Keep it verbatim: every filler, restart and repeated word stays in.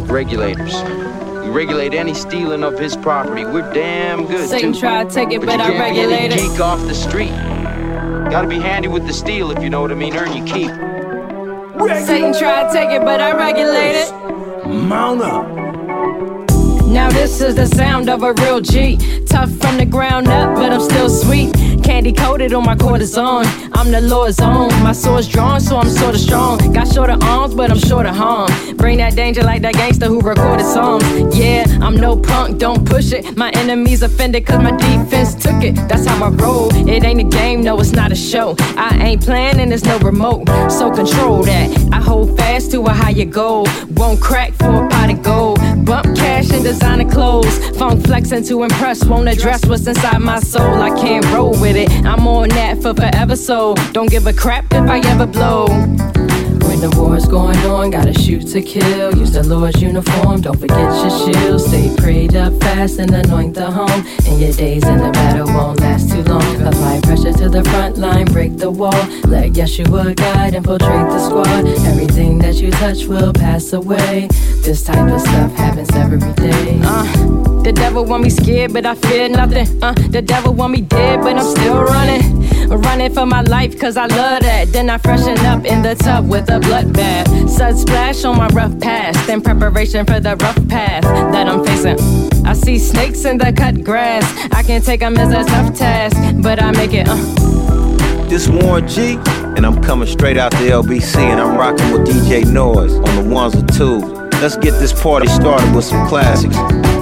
regulators. We regulate any stealing of his property. We're damn good, Satan too. try to take it, but, but, you I can't regulate be any it. geek off the street. Gotta be handy with the steel, if you know what I mean. Earn your keep. Satan try to take it, but I regulate it. Mount up. Now this is the sound of a real G. Tough from the ground up, but I'm still sweet. Candy coated on my cortisone. I'm the Lord's own. My sword's drawn, so I'm sorta strong. Got shorter arms, but I'm shorter harm. Bring that danger like that gangster who recorded songs. Yeah, I'm no punk, don't push it. My enemies offended cause my defense took it. That's how I roll. It ain't a game, no, it's not a show. I ain't playing and there's no remote. So control that. I hold fast to a higher goal. Won't crack for a pot of gold. Bump cash and designer clothes. Funk flexing to impress. Won't address what's inside my soul. I can't roll with it. I'm on that for forever, so don't give a crap if I ever blow. When the war's going on, gotta shoot to kill. Use the Lord's uniform, don't forget your shield. Stay prayed up fast and anoint the home. And your days in the battle won't last too long. Apply pressure to the front line, break the wall. Let Yeshua guide, infiltrate the squad. Everything that you touch will pass away. This type of stuff happens every day. Uh, the devil want me scared, but I fear nothing. Uh, the devil want me dead, but I'm still running. Running for my life, cause I love that. Then I freshen up in the tub with a bloodbath. Sun splash on my rough past, in preparation for the rough path that I'm facing. I see snakes in the cut grass. I can take them as a tough task, but I make it, uh. This Warren G, and I'm coming straight out the L B C, and I'm rocking with D J Noise on the ones or twos. Let's get this party started with some classics.